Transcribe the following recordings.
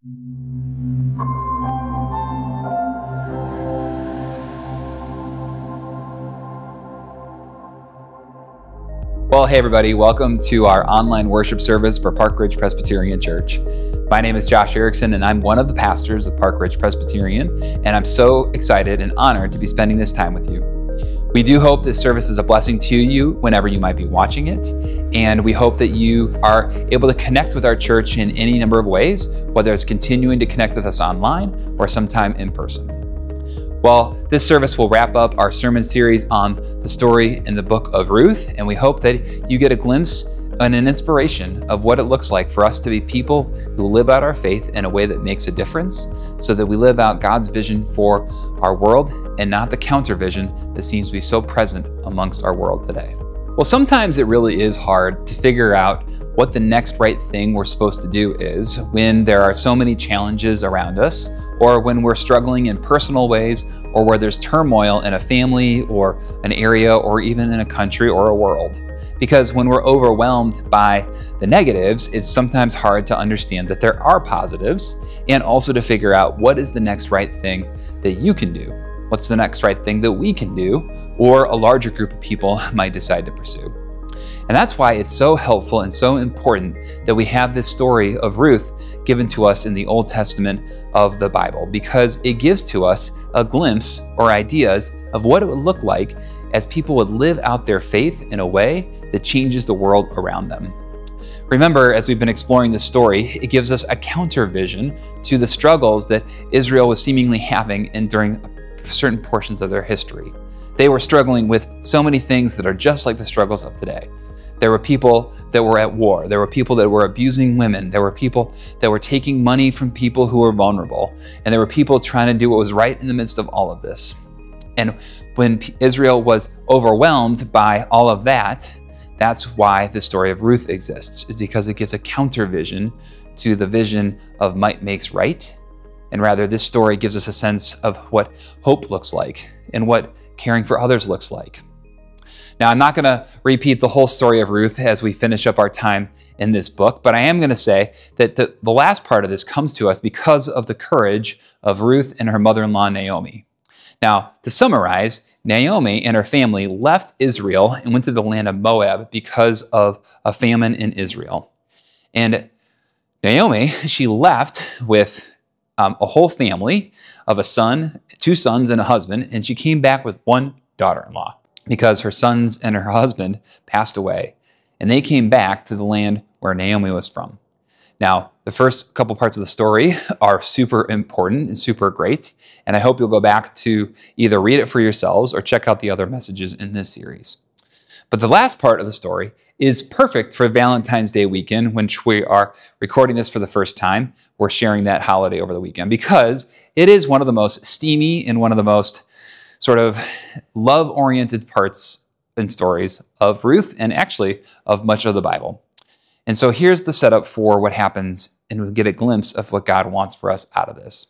Well, hey everybody, welcome to our online worship service for Park Ridge Presbyterian Church. My name is Josh Erickson and I'm one of the pastors of Park Ridge Presbyterian, and I'm so excited and honored to be spending this time with you. We do hope this service is a blessing to you whenever you might be watching it, and we hope that you are able to connect with our church in any number of ways, whether it's continuing to connect with us online or sometime in person. Well, this service will wrap up our sermon series on the story in the book of Ruth, and we hope that you get a glimpse and an inspiration of what it looks like for us to be people who live out our faith in a way that makes a difference, so that we live out God's vision for our world and not the counter vision that seems to be so present amongst our world today. Well, sometimes it really is hard to figure out what the next right thing we're supposed to do is when there are so many challenges around us, or when we're struggling in personal ways, or where there's turmoil in a family or an area or even in a country or a world. Because when we're overwhelmed by the negatives, it's sometimes hard to understand that there are positives, and also to figure out what is the next right thing that you can do. What's the next right thing that we can do, or a larger group of people might decide to pursue. And that's why it's so helpful and so important that we have this story of Ruth given to us in the Old Testament of the Bible, because it gives to us a glimpse or ideas of what it would look like as people would live out their faith in a way that changes the world around them. Remember, as we've been exploring this story, it gives us a counter vision to the struggles that Israel was seemingly having during certain portions of their history. They were struggling with so many things that are just like the struggles of today. There were people that were at war. There were people that were abusing women. There were people that were taking money from people who were vulnerable. And there were people trying to do what was right in the midst of all of this. And when Israel was overwhelmed by all of that, that's why the story of Ruth exists, because it gives a counter vision to the vision of might makes right. And rather, this story gives us a sense of what hope looks like and what caring for others looks like. Now, I'm not going to repeat the whole story of Ruth as we finish up our time in this book, but I am going to say that the last part of this comes to us because of the courage of Ruth and her mother-in-law, Naomi. Now, to summarize, Naomi and her family left Israel and went to the land of Moab because of a famine in Israel. And Naomi, she left with a whole family of a son, 2 sons, and a husband, and she came back with 1 daughter-in-law, because her sons and her husband passed away, and they came back to the land where Naomi was from. Now, the first couple parts of the story are super important and super great, and I hope you'll go back to either read it for yourselves or check out the other messages in this series. But the last part of the story is perfect for Valentine's Day weekend, which we are recording this for the first time. We're sharing that holiday over the weekend because it is one of the most steamy and one of the most sort of love-oriented parts and stories of Ruth, and actually of much of the Bible. And so here's the setup for what happens, and we'll get a glimpse of what God wants for us out of this.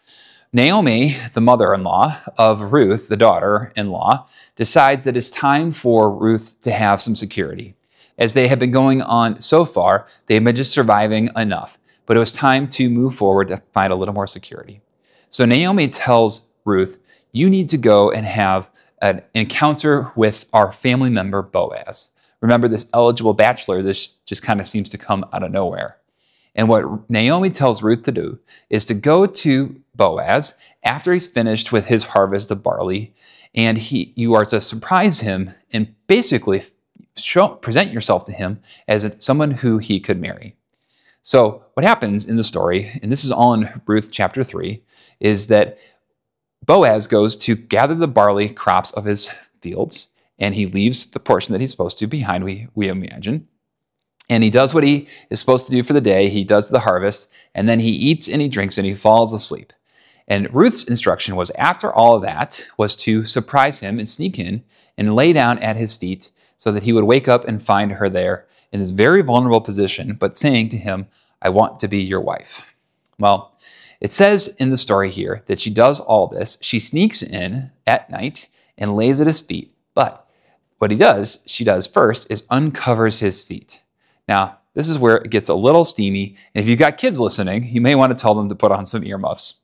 Naomi, the mother-in-law of Ruth, the daughter-in-law, decides that it's time for Ruth to have some security. As they had been going on so far, they had been just surviving enough, but it was time to move forward to find a little more security. So Naomi tells Ruth, you need to go and have an encounter with our family member, Boaz. Remember, this eligible bachelor, this just kind of seems to come out of nowhere. And what Naomi tells Ruth to do is to go to Boaz after he's finished with his harvest of barley, and you are to surprise him and basically present yourself to him as someone who he could marry. So what happens in the story, and this is all in Ruth chapter 3, is that Boaz goes to gather the barley crops of his fields, and he leaves the portion that he's supposed to behind, we imagine. And he does what he is supposed to do for the day. He does the harvest, and then he eats and he drinks and he falls asleep. And Ruth's instruction was, after all of that, was to surprise him and sneak in and lay down at his feet so that he would wake up and find her there in this very vulnerable position, but saying to him, I want to be your wife. Well, it says in the story here that she does all this. She sneaks in at night and lays at his feet. But what she does first is uncovers his feet. Now, this is where it gets a little steamy. And if you've got kids listening, you may want to tell them to put on some earmuffs.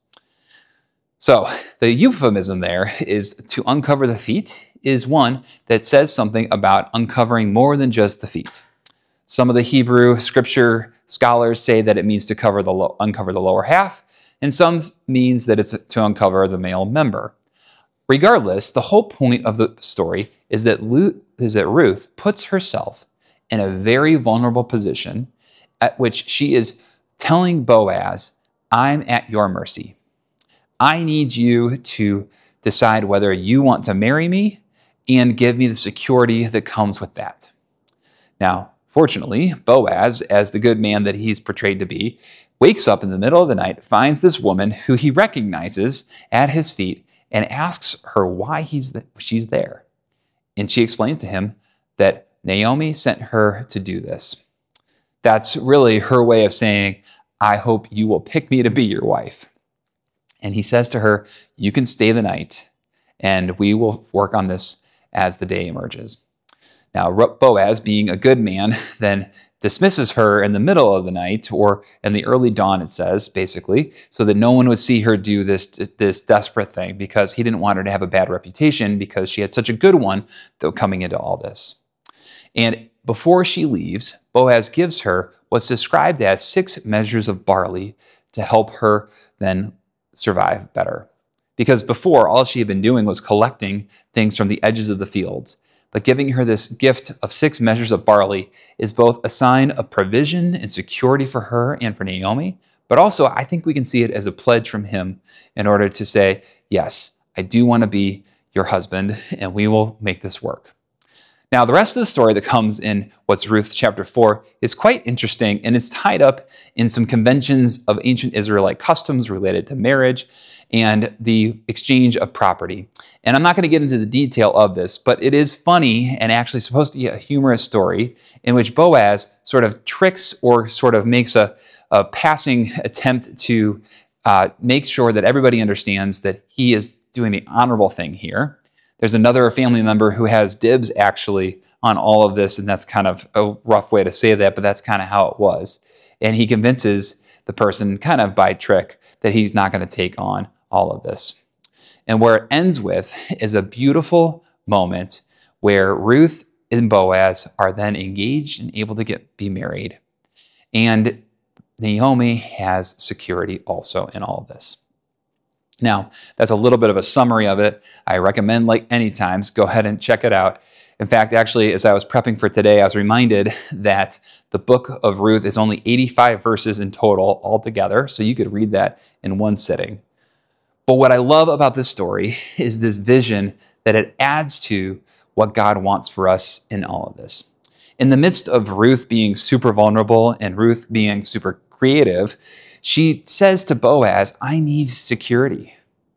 So the euphemism there is to uncover the feet is one that says something about uncovering more than just the feet. Some of the Hebrew scripture scholars say that it means to uncover the lower half, and some means that it's to uncover the male member. Regardless, the whole point of the story is that Ruth puts herself in a very vulnerable position at which she is telling Boaz, I'm at your mercy. I need you to decide whether you want to marry me and give me the security that comes with that. Now, fortunately, Boaz, as the good man that he's portrayed to be, wakes up in the middle of the night, finds this woman who he recognizes at his feet, and asks her why she's there. And she explains to him that Naomi sent her to do this. That's really her way of saying, I hope you will pick me to be your wife. And he says to her, you can stay the night, and we will work on this as the day emerges. Now, Boaz, being a good man, then dismisses her in the middle of the night, or in the early dawn, it says, basically, so that no one would see her do this desperate thing, because he didn't want her to have a bad reputation, because she had such a good one coming into all this. And before she leaves, Boaz gives her what's described as 6 measures of barley to help her then survive better. Because before, all she had been doing was collecting things from the edges of the fields. But giving her this gift of 6 measures of barley is both a sign of provision and security for her and for Naomi, but also I think we can see it as a pledge from him in order to say, yes, I do want to be your husband, and we will make this work. Now, the rest of the story that comes in what's Ruth chapter 4 is quite interesting, and it's tied up in some conventions of ancient Israelite customs related to marriage and the exchange of property. And I'm not going to get into the detail of this, but it is funny and actually supposed to be a humorous story in which Boaz sort of tricks or sort of makes a passing attempt to make sure that everybody understands that he is doing the honorable thing here. There's another family member who has dibs actually on all of this, and that's kind of a rough way to say that, but that's kind of how it was. And he convinces the person kind of by trick that he's not going to take on all of this. And where it ends with is a beautiful moment where Ruth and Boaz are then engaged and able to be married. And Naomi has security also in all of this. Now, that's a little bit of a summary of it. I recommend, like any times, go ahead and check it out. In fact, actually, as I was prepping for today, I was reminded that the book of Ruth is only 85 verses in total altogether, so you could read that in one sitting. But what I love about this story is this vision that it adds to what God wants for us in all of this. In the midst of Ruth being super vulnerable and Ruth being super creative, she says to Boaz, I need security.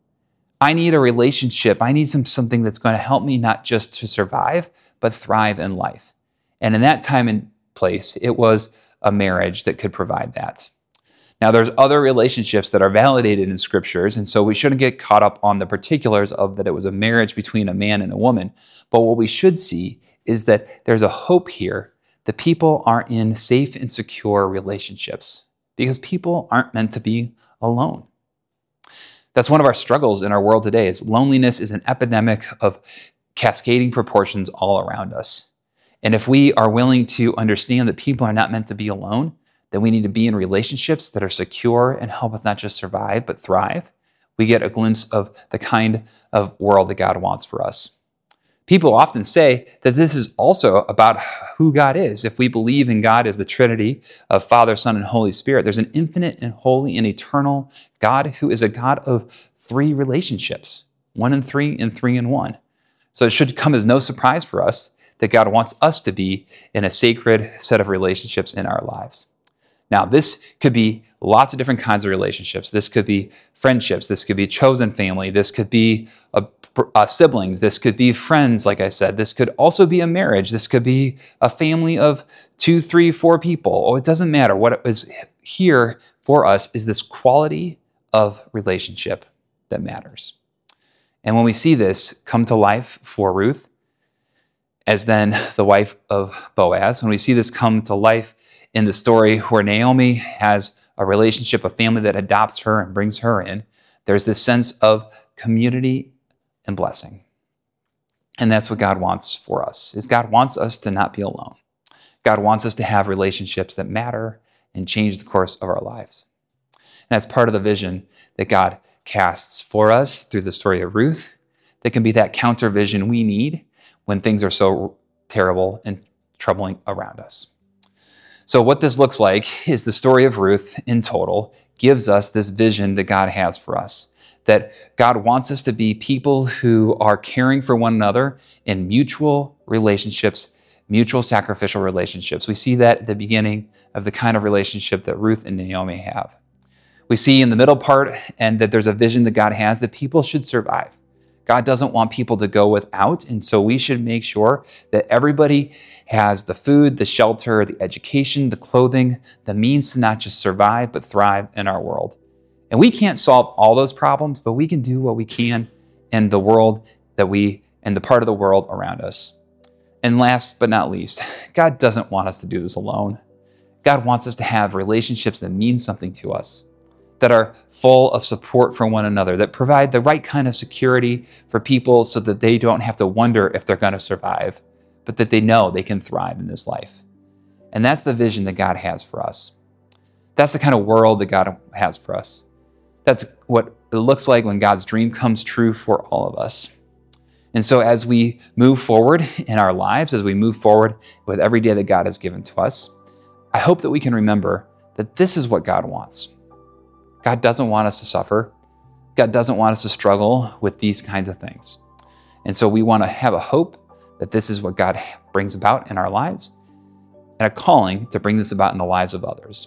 I need a relationship. I need something that's going to help me not just to survive, but thrive in life. And in that time and place, it was a marriage that could provide that. Now, there's other relationships that are validated in scriptures, and so we shouldn't get caught up on the particulars of that it was a marriage between a man and a woman. But what we should see is that there's a hope here that people are in safe and secure relationships, because people aren't meant to be alone. That's one of our struggles in our world today, is loneliness is an epidemic of cascading proportions all around us. And if we are willing to understand that people are not meant to be alone, then we need to be in relationships that are secure and help us not just survive, but thrive. We get a glimpse of the kind of world that God wants for us. People often say that this is also about who God is. If we believe in God as the Trinity of Father, Son, and Holy Spirit, there's an infinite and holy and eternal God who is a God of 3 relationships, 1 in 3 and 3 in 1. So it should come as no surprise for us that God wants us to be in a sacred set of relationships in our lives. Now, this could be lots of different kinds of relationships. This could be friendships. This could be chosen family. This could be siblings. This could be friends, like I said. This could also be a marriage. This could be a family of 2, 3, 4 people. Oh, it doesn't matter. What is here for us is this quality of relationship that matters. And when we see this come to life for Ruth, as then the wife of Boaz, when we see this come to life in the story where Naomi has a relationship, a family that adopts her and brings her in, there's this sense of community and blessing. And that's what God wants for us, is God wants us to not be alone. God wants us to have relationships that matter and change the course of our lives. And that's part of the vision that God casts for us through the story of Ruth. That can be that counter vision we need when things are so terrible and troubling around us. So what this looks like is the story of Ruth in total gives us this vision that God has for us, that God wants us to be people who are caring for one another in mutual relationships, mutual sacrificial relationships. We see that at the beginning of the kind of relationship that Ruth and Naomi have. We see in the middle part and that there's a vision that God has that people should survive. God doesn't want people to go without, and so we should make sure that everybody has the food, the shelter, the education, the clothing, the means to not just survive, but thrive in our world. And we can't solve all those problems, but we can do what we can in the world and the part of the world around us. And last but not least, God doesn't want us to do this alone. God wants us to have relationships that mean something to us, that are full of support for one another, that provide the right kind of security for people so that they don't have to wonder if they're going to survive, but that they know they can thrive in this life. And that's the vision that God has for us. That's the kind of world that God has for us. That's what it looks like when God's dream comes true for all of us. And so as we move forward in our lives, as we move forward with every day that God has given to us, I hope that we can remember that this is what God wants. God doesn't want us to suffer. God doesn't want us to struggle with these kinds of things. And so we want to have a hope that this is what God brings about in our lives and a calling to bring this about in the lives of others.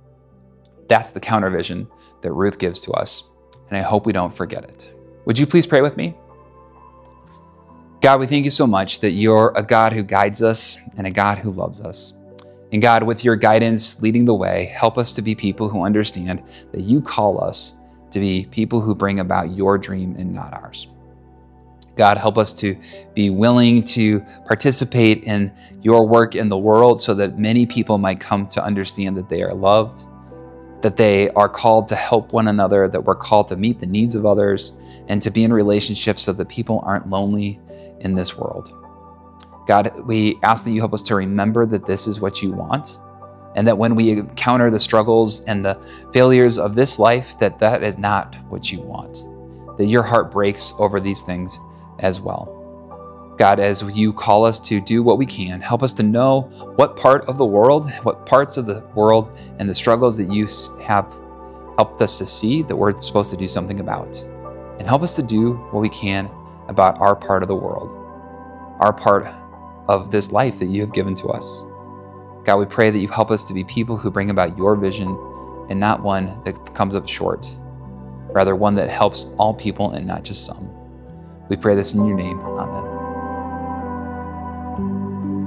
That's the counter vision that Ruth gives to us, and I hope we don't forget it. Would you please pray with me? God, we thank you so much that you're a God who guides us and a God who loves us. And God, with your guidance leading the way, help us to be people who understand that you call us to be people who bring about your dream and not ours. God, help us to be willing to participate in your work in the world so that many people might come to understand that they are loved, that they are called to help one another, that we're called to meet the needs of others, and to be in relationships so that people aren't lonely in this world. God, we ask that you help us to remember that this is what you want, and that when we encounter the struggles and the failures of this life, that is not what you want, that your heart breaks over these things as well. God, as you call us to do what we can, help us to know what part of the world, what parts of the world and the struggles that you have helped us to see that we're supposed to do something about. And help us to do what we can about our part of the world, our part of this life that you have given to us. God, we pray that you help us to be people who bring about your vision and not one that comes up short, rather one that helps all people and not just some. We pray this in your name. Amen.